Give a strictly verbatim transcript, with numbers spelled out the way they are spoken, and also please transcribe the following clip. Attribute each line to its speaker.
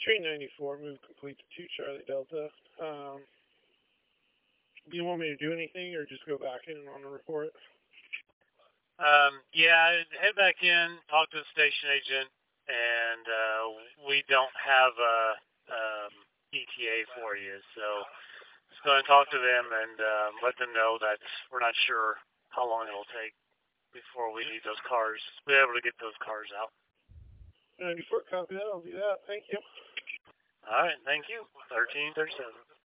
Speaker 1: Train ninety-four, move complete to two Charlie Delta. Um, do you want me to do anything or just go back in on the report?
Speaker 2: Um, yeah, head back in, talk to the station agent, and uh, we don't have a um, E T A for you, so just go and talk to them and um, let them know that we're not sure how long it'll take before we need those cars, be able to get those cars out.
Speaker 1: ninety-four, copy that. I'll do that. Thank you.
Speaker 2: All right, thank you. thirteen thirty-seven.